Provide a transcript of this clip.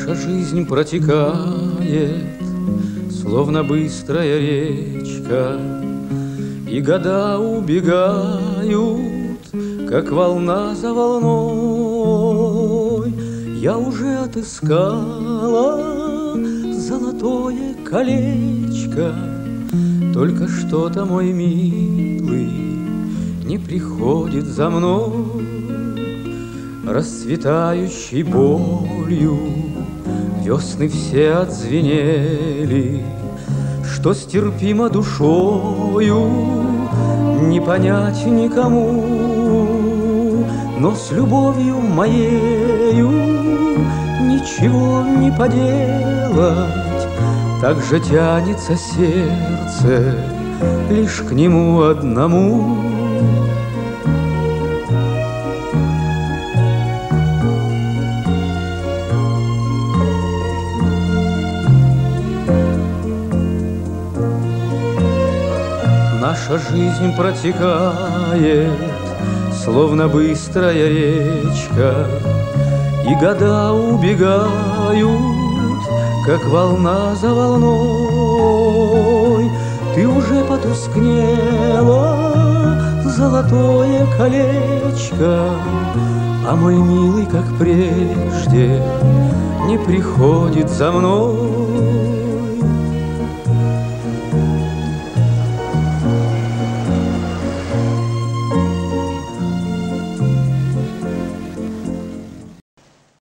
Наша жизнь протекает, словно быстрая речка, и года убегают, как волна за волной. Я уже отыскала золотое колечко, только что-то, мой милый, не приходит за мной. Расцветающей болью весны все отзвенели, что стерпимо душою не понять никому, но с любовью моею ничего не поделать. Так же тянется сердце лишь к нему одному. Наша жизнь протекает, словно быстрая речка, и года убегают, как волна за волной. Ты уже потускнела, золотое колечко, а мой милый, как прежде, не приходит за мной.